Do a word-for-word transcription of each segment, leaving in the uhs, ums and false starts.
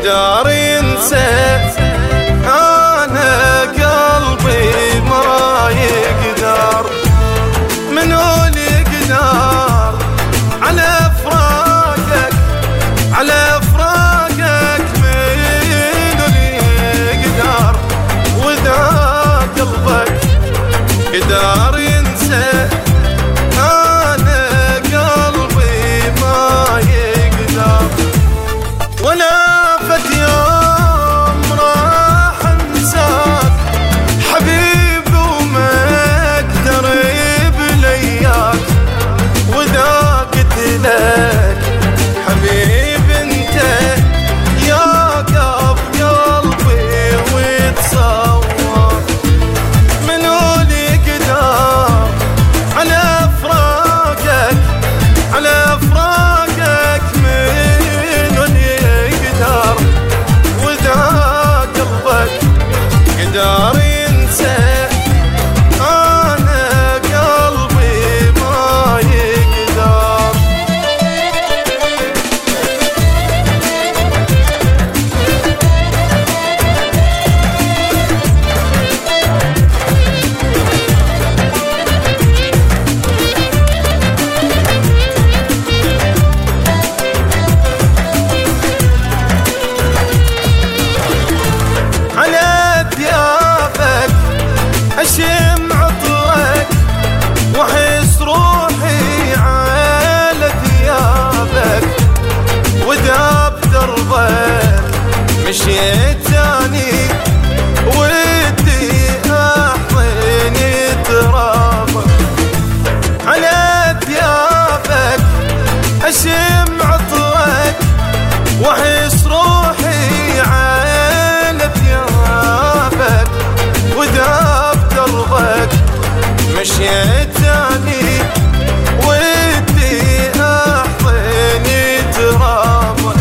يقدر ينسى، أنا قلبي ما يقدر. منو اللي يقدر على فراقك، على فراقك؟ منو اللي يقدر وإذا قلبك يقدر ينسى، أنا قلبي ما يقدر. ولا فت يوم راح انساك حبيبي وما اقدر بلياك، واذا قلت لك حبيبي انت يقف قلبي ويتصور. منو اللي يقدر على فراقك، على فراقك؟ منو اللي يقدر واذا قلبك يقدر ينسى، انا قلبي ما يقدر. على ثيابك أشم عطرك وأحس روحي على ثيابك، وإذا بدربك مشيت تاني ودي أحضن ترابك. على ثيابك أشم عطرك وأحس روحي على ثيابك، وإذا بدربك مشيت تاني ودي أحضن ترابك.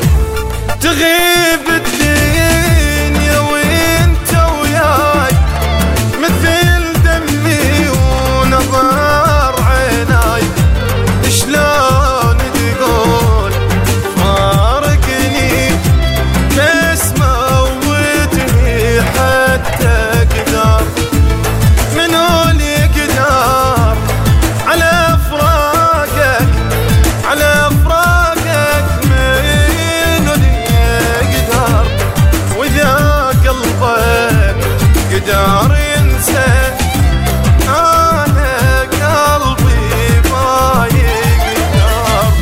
تغيب الدنيا وانت وياي مثل دمي ونظر عيناي، شلون تقول فارقني بس موتني حتى قدر. منو اللي يقدر على فراقك، على فراقك؟ منو اللي يقدر واذا قلبك يقدر ينسى، انا قلبي ما يقدر.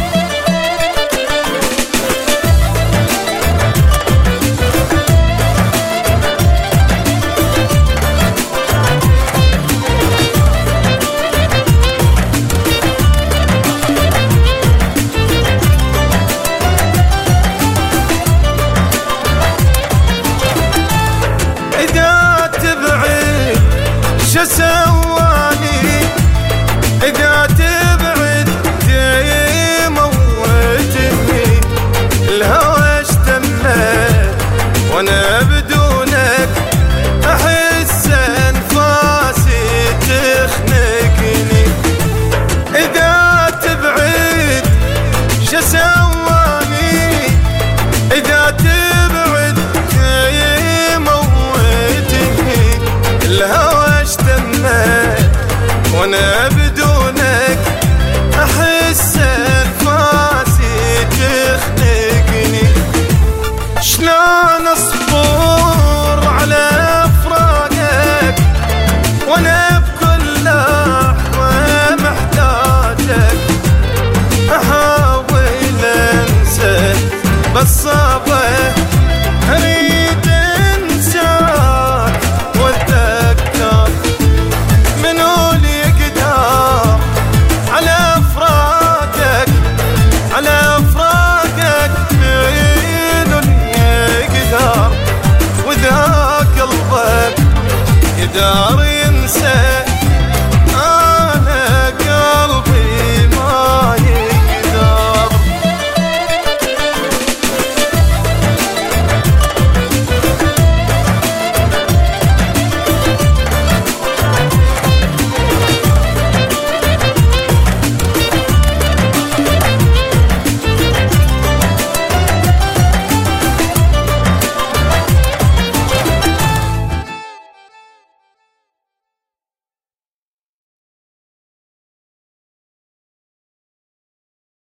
إذا تبعد شو سواني، إذا تبعد تموتني. الهوى اشتمت وانا بدونك احس انفاسي تخنقني. إذا تبعد شو سواني، إذا تبعد تموتني. الهوى اشتمت وانا بدونك احس انفاسي تخنقني. شلون اصبر على فراقك وانا بكل لحظة محتاجك؟ احاول انسى بس صعبة، اريد انساك واتذكر. منو اللي يقدر على فراقك، على فراقك؟ منو اللي يقدر واذا قلبك يقدر ينسى،